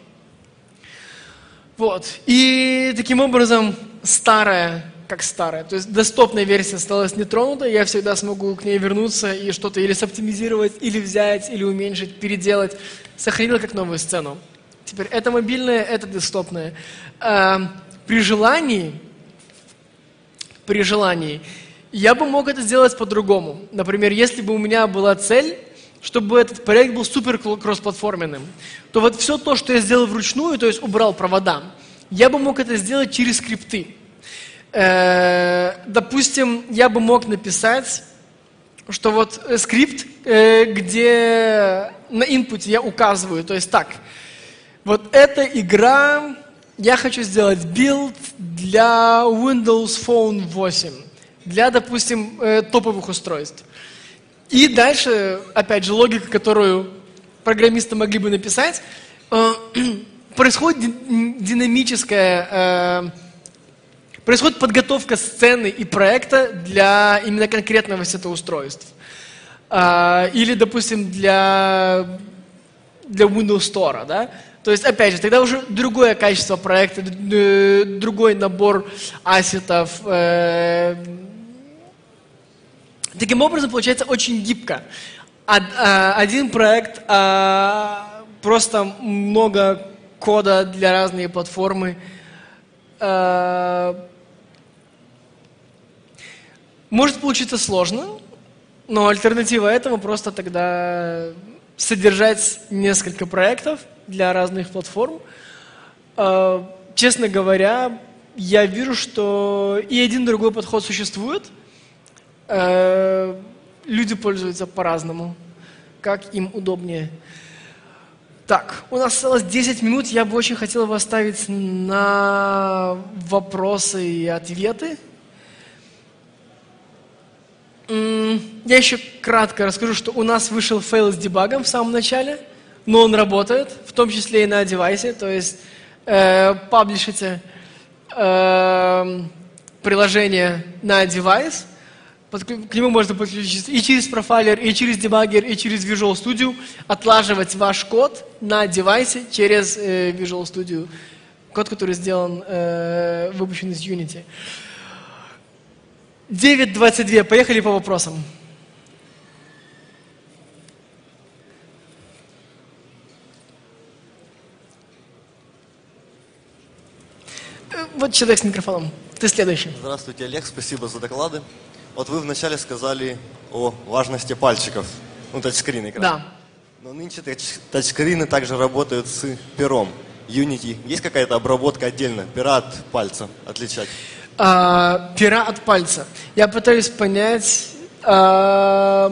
Вот. И таким образом старая, как старая, то есть десктопная версия осталась нетронутой, я всегда смогу к ней вернуться и что-то или соптимизировать, или взять, или уменьшить, переделать. Сохранил как новую сцену. Теперь это мобильное, это десктопное. А, при желании, при желании, я бы мог это сделать по-другому. Например, если бы у меня была цель, чтобы этот проект был супер кроссплатформенным, то вот все то, что я сделал вручную, то есть убрал провода, я бы мог это сделать через скрипты. Э, допустим, я бы мог написать, что вот скрипт, э, где на инпуте я указываю, то есть так, вот эта игра, я хочу сделать билд для Windows Phone восемь, для, допустим, э, топовых устройств. И дальше, опять же, логика, которую программисты могли бы написать, э, происходит динамическая, э, происходит подготовка сцены и проекта для именно конкретного сета устройств. Э, или, допустим, для, для Windows Store, да? То есть, опять же, тогда уже другое качество проекта, другой набор ассетов. Таким образом, получается очень гибко. Один проект, просто много кода для разных платформы. Может получиться сложно, но альтернатива этому просто тогда содержать несколько проектов для разных платформ. Честно говоря, я вижу, что и один, и другой подход существует. Люди пользуются по-разному, как им удобнее. Так, у нас осталось десять минут. Я бы очень хотел вас оставить на вопросы и ответы. Я еще кратко расскажу, что у нас вышел фейл с дебагом в самом начале, но он работает, в том числе и на девайсе, то есть э, паблишите э, приложение на девайс, под, к нему можно подключиться и через профайлер, и через дебаггер, и через Visual Studio, отлаживать ваш код на девайсе через э, Visual Studio, код, который сделан, э, выпущен из Unity. девять двадцать два. Поехали по вопросам. Вот человек с микрофоном. Ты следующий. Здравствуйте, Олег. Спасибо за доклады. Вот вы вначале сказали о важности пальчиков, ну, тачскрин экрана. Да. Но нынче тач, тачскрины также работают с пером. Unity. Есть какая-то обработка отдельно? Пера от пальца отличать? А, пера от пальца. Я пытаюсь понять, а,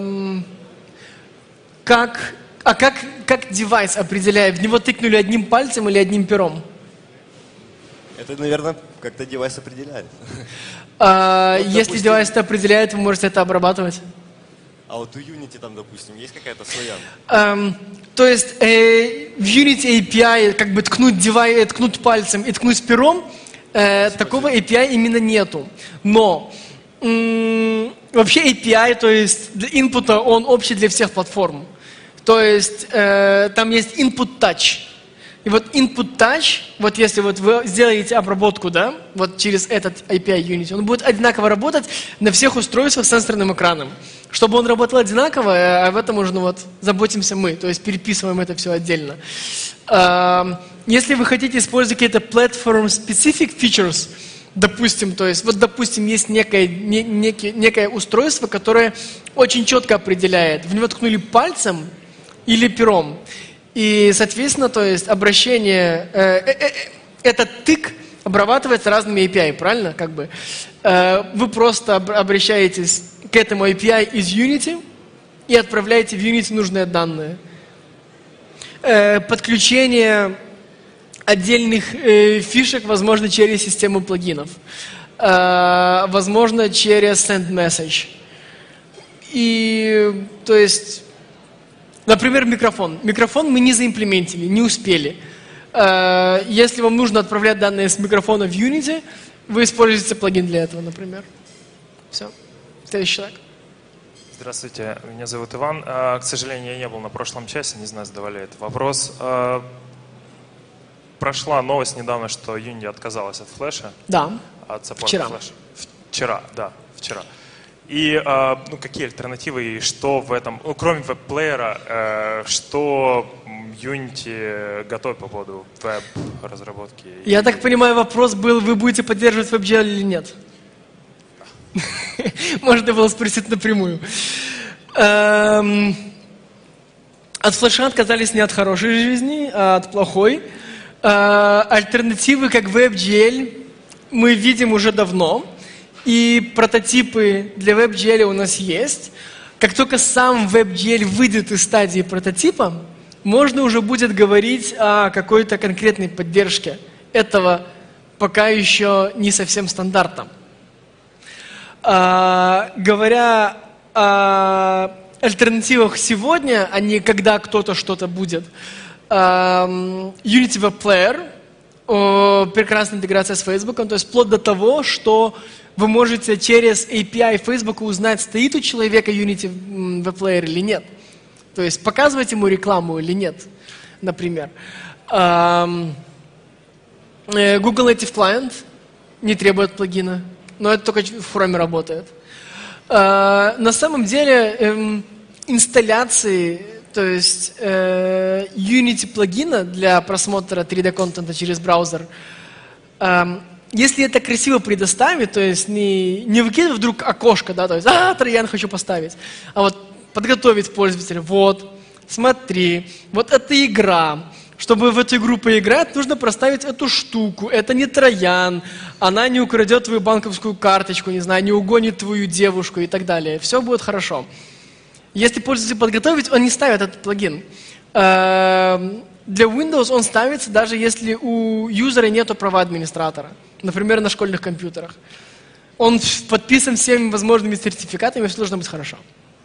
как, а как, как девайс определяет, в него тыкнули одним пальцем или одним пером? Это, наверное, как-то девайс определяет. А, вот, если допустим, девайс это определяет, вы можете это обрабатывать. А вот у Unity там, допустим, есть какая-то своя? Um, то есть э, в Unity эй пи ай как бы ткнуть, девай, ткнуть пальцем и ткнуть пером, э, такого эй пи ай именно нету. Но м- вообще эй пи ай, то есть для инпута, он общий для всех платформ. То есть э, там есть input touch. И вот input touch, вот если вот вы сделаете обработку, да, вот через этот эй пи ай Unity, он будет одинаково работать на всех устройствах с сенсорным экраном. Чтобы он работал одинаково, об этом уже ну, вот, заботимся мы, то есть переписываем это все отдельно. Если вы хотите использовать какие-то platform-specific features, допустим, то есть, вот допустим, есть некое, не, некие, некое устройство, которое очень четко определяет, в него ткнули пальцем или пером. И, соответственно, то есть обращение, э, э, э, этот тык обрабатывается разными эй пи ай, правильно? Как бы. Э, вы просто об, обращаетесь к этому эй пи ай из Unity и отправляете в Unity нужные данные. Э, подключение отдельных э, фишек возможно через систему плагинов. Э, возможно через send message. И, то есть... Например, микрофон. Микрофон мы не заимплементили, не успели. Если вам нужно отправлять данные с микрофона в Unity, вы используете плагин для этого, например. Все. Следующий человек. Здравствуйте, меня зовут Иван. К сожалению, я не был на прошлом часе, не знаю, задавали этот вопрос. Прошла новость недавно, что Unity отказалась от флеша. Да. От саппорта Вчера. флеша. Вчера, да, вчера. И ну, какие альтернативы и что в этом, ну, кроме веб-плеера, э, что Unity готовит по поводу веб-разработки? Я так понимаю, вопрос был, вы будете поддерживать WebGL или нет? Можно было спросить напрямую. От флеша отказались не от хорошей жизни, а от плохой. Альтернативы, как WebGL, мы видим уже давно. И прототипы для WebGL у нас есть. Как только сам WebGL выйдет из стадии прототипа, можно уже будет говорить о какой-то конкретной поддержке этого пока еще не совсем стандарта. А, говоря о альтернативах сегодня, а не когда кто-то что-то будет. Эм, Unity Web Player, э, прекрасная интеграция с Facebook, то есть вплоть до того, что вы можете через эй пи ай Facebook узнать, стоит у человека Unity Web Player или нет. То есть показывать ему рекламу или нет, например. Эм, Google Native Client не требует плагина, но это только в Chrome работает. Э, на самом деле э, инсталляции, то есть э, Unity плагина для просмотра три дэ контента через браузер, э, если это красиво предоставить, то есть не, не выкидывать вдруг окошко, да, то есть, а, троян хочу поставить, а вот подготовить пользователя, вот, смотри, вот эта игра. Чтобы в эту игру поиграть, нужно проставить эту штуку. Это не троян, она не украдет твою банковскую карточку, не знаю, не угонит твою девушку и так далее. Все будет хорошо. Если пользователь подготовить, он не ставит этот плагин. Для Windows он ставится, даже если у юзера нету права администратора. Например, на школьных компьютерах. Он подписан всеми возможными сертификатами, все должно быть хорошо.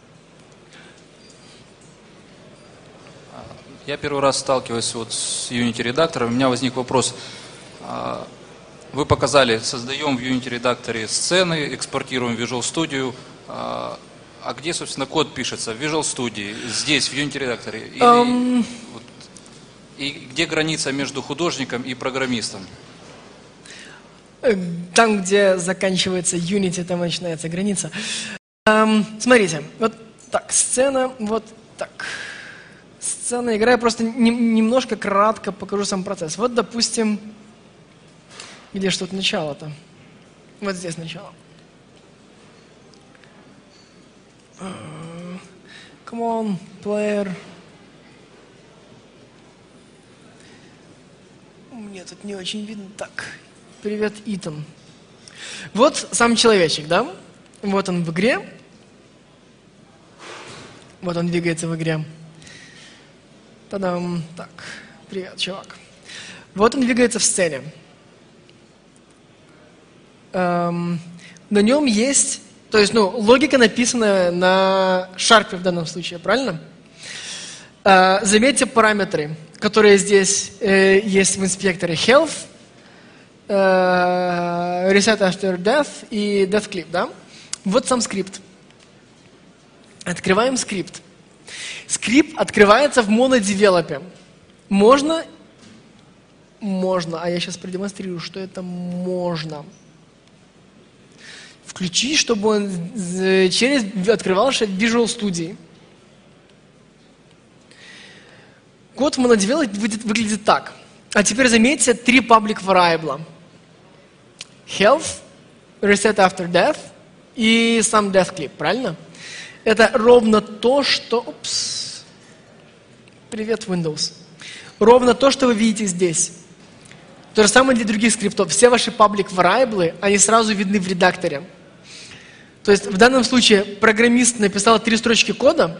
Я первый раз сталкиваюсь вот с Unity редактором. У меня возник вопрос. Вы показали, создаем в Unity редакторе сцены, экспортируем в Visual Studio. А где, собственно, код пишется? В Visual Studio, здесь, в Unity редакторе? Или, um... вот, и где граница между художником и программистом? Там, где заканчивается Unity, там начинается граница. Um, смотрите, вот так, сцена, вот так. Сцена, игра, я просто не, немножко кратко покажу сам процесс. Вот, допустим, где ж тут начало-то? Вот здесь начало. Uh, come on, player. Мне тут не очень видно. Так, привет, Итан. Вот сам человечек, да? Вот он в игре. Вот он двигается в игре. Та-дам. Так, привет, чувак. Вот он двигается в сцене. Эм, на нем есть, то есть, ну, логика написана на шарпе в данном случае, правильно? Э, заметьте параметры, которые здесь э, есть в инспекторе. Health, э, Reset After Death и Death Clip, да? Вот сам скрипт. Открываем скрипт. Скрипт открывается в монодевелопе. Можно? Можно. А я сейчас продемонстрирую, что это можно. Включить, чтобы он через открывался в Visual Studio. Код в монодевелопе выглядит так. А теперь заметьте три public variable. Health, Reset After Death и сам Death Clip, правильно? Это ровно то, что... Упс. Привет, Windows. Ровно то, что вы видите здесь. То же самое для других скриптов. Все ваши public variables, они сразу видны в редакторе. То есть в данном случае программист написал три строчки кода,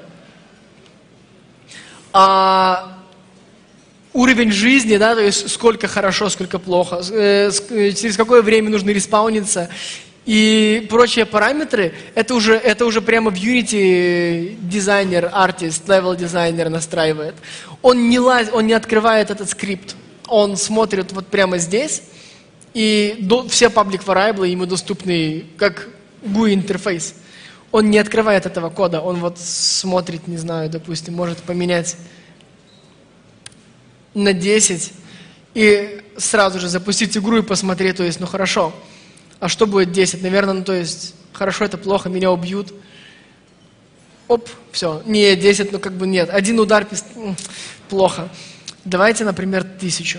а уровень жизни, да, то есть сколько хорошо, сколько плохо, через какое время нужно респауниться, и прочие параметры, это уже, это уже прямо в Unity дизайнер, артист, level дизайнер настраивает. Он не, лаз, он не открывает этот скрипт, он смотрит вот прямо здесь, и до, все public variables ему доступны как джи ю ай интерфейс. Он не открывает этого кода, он вот смотрит, не знаю, допустим, может поменять на десять и сразу же запустить игру и посмотреть, то есть, ну хорошо. А что будет десять? Наверное, ну то есть, хорошо, это плохо, меня убьют. Оп, все. Не, десять, ну как бы нет. Один удар, плохо. Давайте, например, тысячу.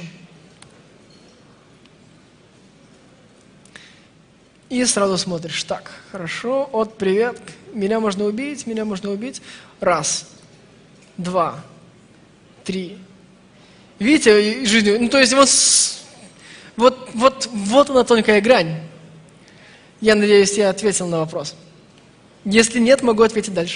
И сразу смотришь, так, хорошо, от, привет, меня можно убить, меня можно убить. Раз, два, три. Видите, жизнь, ну то есть вот, вот, вот, вот она тонкая грань. Я надеюсь, я ответил на вопрос. Если нет, могу ответить дальше.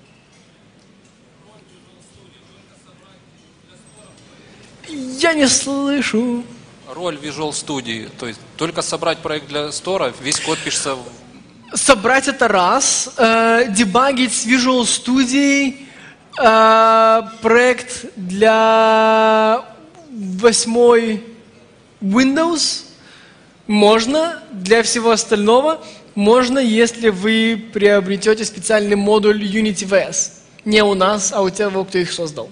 Я не слышу. Роль Visual Studio, то есть только собрать проект для стора, весь код пишется в... собрать это раз, э, дебагить с Visual Studio э, проект для восьмой Windows можно, для всего остального можно, если вы приобретете специальный модуль Unity ви эс. Не у нас, а у того, кто их создал.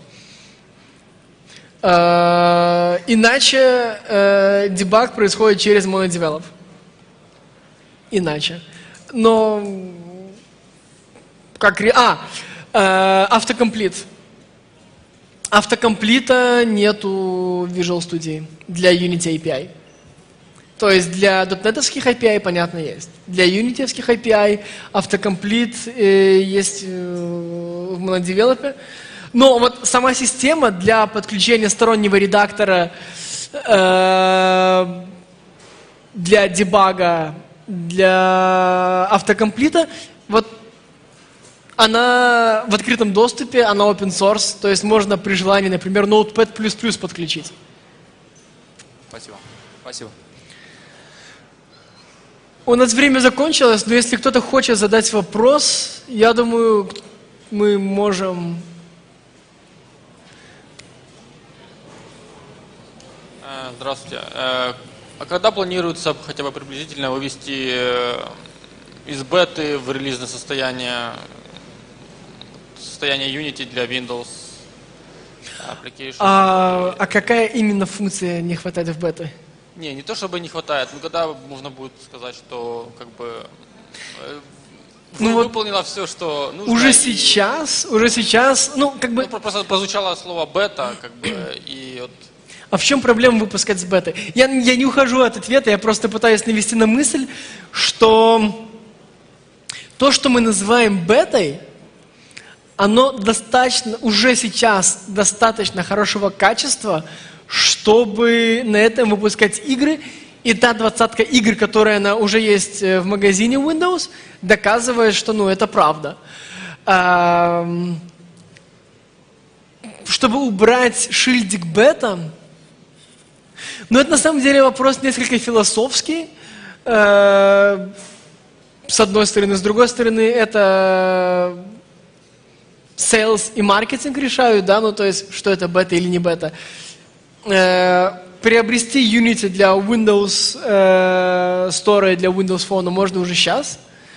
Э, иначе э, дебаг происходит через MonoDevelop. Иначе. Но как... А, э, автокомплит. Автокомплита нету в Visual Studio для Unity эй пи ай. То есть для дотнетовских эй пи ай, понятно, есть. Для юнитевских эй пи ай автокомплит э, есть э, в MonoDevelop. Но вот сама система для подключения стороннего редактора э, для дебага, для автокомплита, вот она в открытом доступе, она open source, то есть можно при желании, например, Notepad++ подключить. Спасибо. Спасибо. У нас время закончилось, но если кто-то хочет задать вопрос, я думаю, мы можем... Здравствуйте. А когда планируется хотя бы приблизительно вывести из беты в релизное состояние, состояние Unity для Windows Application? А, а какая именно функция не хватает в бете? Не, не то чтобы не хватает, но когда можно будет сказать, что как бы ну, выполнила вот все, что нужно. Уже и... сейчас, уже сейчас, ну как бы... Ну, просто прозвучало слово бета, как бы, и вот... А в чем проблема выпускать с беты? Я, я не ухожу от ответа, я просто пытаюсь навести на мысль, что то, что мы называем бетой, оно достаточно, уже сейчас достаточно хорошего качества, чтобы на этом выпускать игры. И та двадцатка игр, которая она уже есть в магазине Windows, доказывает, что ну, это правда. Чтобы убрать шильдик бета, но это на самом деле вопрос несколько философский. С одной стороны, с другой стороны, это sales и маркетинг решают, да, ну то есть, что это бета или не бета. Приобрести Unity для Windows Store и для Windows Phone можно уже сейчас.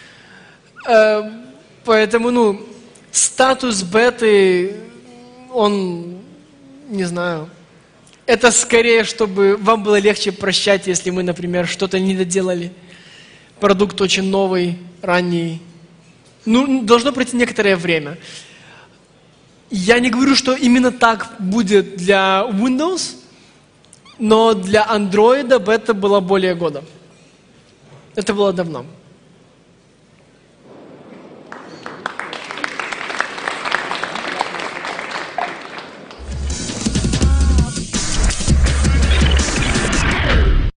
Поэтому, ну, статус беты, он, не знаю, это скорее, чтобы вам было легче прощать, если мы, например, что-то не доделали. Продукт очень новый, ранний. Ну, должно пройти некоторое время. Я не говорю, что именно так будет для Windows, но для Android бета было более года. Это было давно.